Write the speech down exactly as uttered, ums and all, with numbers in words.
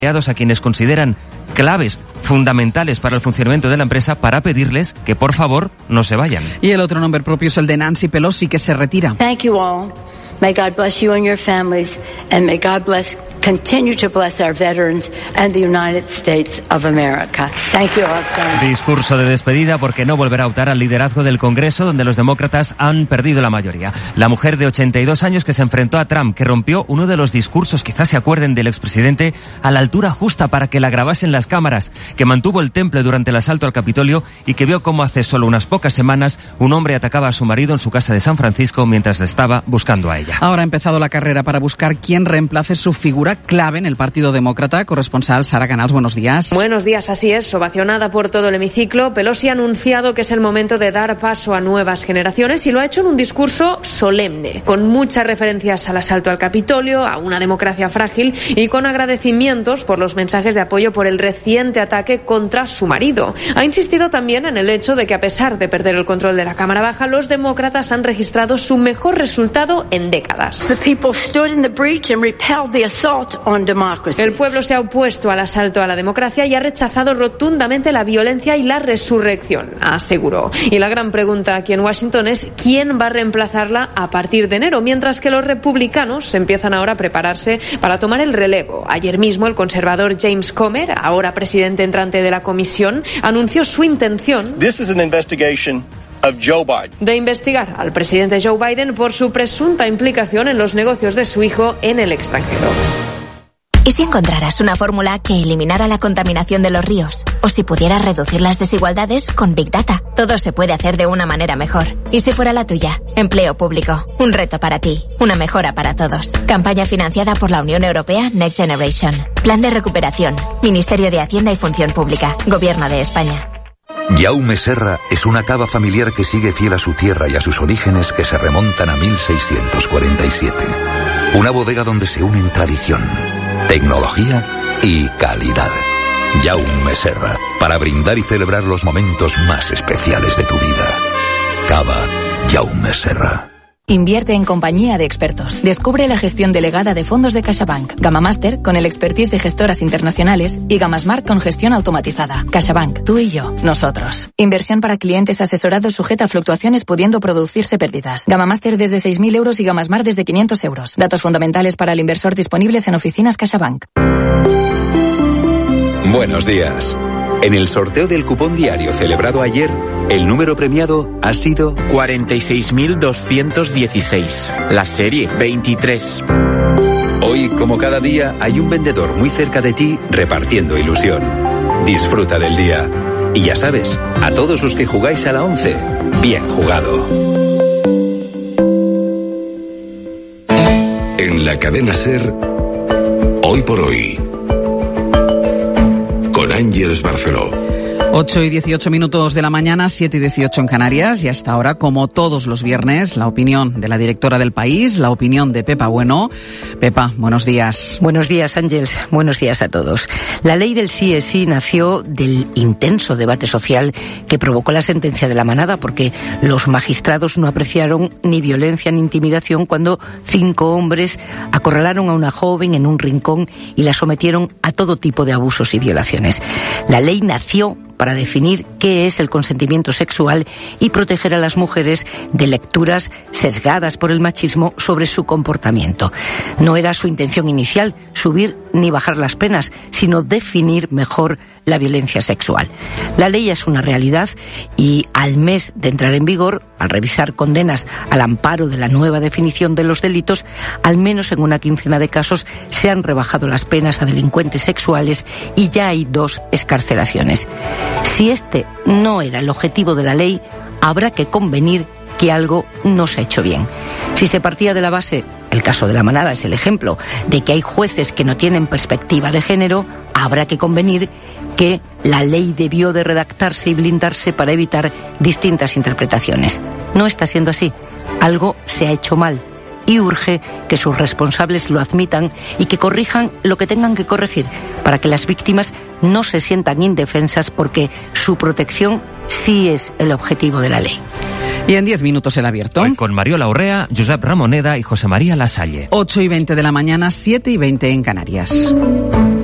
a quienes consideran claves fundamentales para el funcionamiento de la empresa para pedirles que por favor no se vayan. Y el otro nombre propio es el de Nancy Pelosi, que se retira. Thank you all. May God bless you and your families, and may God bless, continue to bless our veterans and the United States of America. Thank you all so much. Discurso de despedida porque no volverá a optar al liderazgo del Congreso, donde los demócratas han perdido la mayoría. La mujer de ochenta y dos años que se enfrentó a Trump, que rompió uno de los discursos, quizás se acuerden, del expresidente, a la altura justa para que la grabasen las cámaras, que mantuvo el temple durante el asalto al Capitolio y que vio cómo hace solo unas pocas semanas un hombre atacaba a su marido en su casa de San Francisco mientras le estaba buscando a ella. Ahora ha empezado la carrera para buscar quién reemplace su figura clave en el Partido Demócrata. Corresponsal Sara Canals, buenos días. Buenos días, así es. Ovacionada por todo el hemiciclo, Pelosi ha anunciado que es el momento de dar paso a nuevas generaciones y lo ha hecho en un discurso solemne, con muchas referencias al asalto al Capitolio, a una democracia frágil y con agradecimientos por los mensajes de apoyo por el reciente ataque contra su marido. Ha insistido también en el hecho de que, a pesar de perder el control de la Cámara Baja, los demócratas han registrado su mejor resultado en décadas. El pueblo se ha opuesto al asalto a la democracia y ha rechazado rotundamente la violencia y la resurrección, aseguró. Y la gran pregunta aquí en Washington es quién va a reemplazarla a partir de enero, mientras que los republicanos empiezan ahora a prepararse para tomar el relevo. Ayer mismo el conservador James Comer, ahora presidente entrante de la comisión, anunció su intención This is an investigation of Joe Biden. de investigar al presidente Joe Biden por su presunta implicación en los negocios de su hijo en el extranjero. ¿Y si encontraras una fórmula que eliminara la contaminación de los ríos? ¿O si pudieras reducir las desigualdades con Big Data? Todo se puede hacer de una manera mejor. ¿Y si fuera la tuya? Empleo público. Un reto para ti. Una mejora para todos. Campaña financiada por la Unión Europea Next Generation. Plan de recuperación. Ministerio de Hacienda y Función Pública. Gobierno de España. Jaume Serra es una cava familiar que sigue fiel a su tierra y a sus orígenes que se remontan a mil seiscientos cuarenta y siete. Una bodega donde se unen tradición, tecnología y calidad. Jaume Serra, para brindar y celebrar los momentos más especiales de tu vida. Cava Jaume Serra. Invierte en compañía de expertos. Descubre la gestión delegada de fondos de CaixaBank. Gamamaster con el expertise de gestoras internacionales y Gamasmart con gestión automatizada. CaixaBank, tú y yo, nosotros. Inversión para clientes asesorados sujeta a fluctuaciones pudiendo producirse pérdidas. Gamamaster desde seis mil euros y Gamasmart desde quinientos euros. Datos fundamentales para el inversor disponibles en oficinas CaixaBank. Buenos días. En el sorteo del cupón diario celebrado ayer, el número premiado ha sido cuarenta y seis mil doscientos dieciséis. La serie veintitrés. Hoy, como cada día, hay un vendedor muy cerca de ti repartiendo ilusión. Disfruta del día. Y ya sabes, a todos los que jugáis a la once, bien jugado. En la cadena SER, Hoy por Hoy, con Ángeles Barceló. ocho y dieciocho minutos de la mañana, siete y dieciocho en Canarias, y hasta ahora, como todos los viernes, la opinión de la directora del País, la opinión de Pepa Bueno. Pepa, buenos días. Buenos días, Ángeles. Buenos días a todos. La ley del sí es sí nació del intenso debate social que provocó la sentencia de la manada, porque los magistrados no apreciaron ni violencia ni intimidación cuando cinco hombres acorralaron a una joven en un rincón y la sometieron a todo tipo de abusos y violaciones. La ley nació para definir qué es el consentimiento sexual y proteger a las mujeres de lecturas sesgadas por el machismo sobre su comportamiento. No era su intención inicial subir ni bajar las penas, sino definir mejor la violencia sexual. La ley es una realidad y al mes de entrar en vigor, al revisar condenas al amparo de la nueva definición de los delitos, al menos en una quincena de casos se han rebajado las penas a delincuentes sexuales y ya hay dos excarcelaciones. Si este no era el objetivo de la ley, habrá que convenir que algo no se ha hecho bien. Si se partía de la base, el caso de la manada es el ejemplo, de que hay jueces que no tienen perspectiva de género, habrá que convenir que la ley debió de redactarse y blindarse para evitar distintas interpretaciones. No está siendo así. Algo se ha hecho mal y urge que sus responsables lo admitan y que corrijan lo que tengan que corregir para que las víctimas no se sientan indefensas, porque su protección sí es el objetivo de la ley. Y en diez minutos el abierto. Hoy con Mariola Urrea, Josep Ramoneda y José María Lasalle. ocho y veinte de la mañana, siete y veinte en Canarias.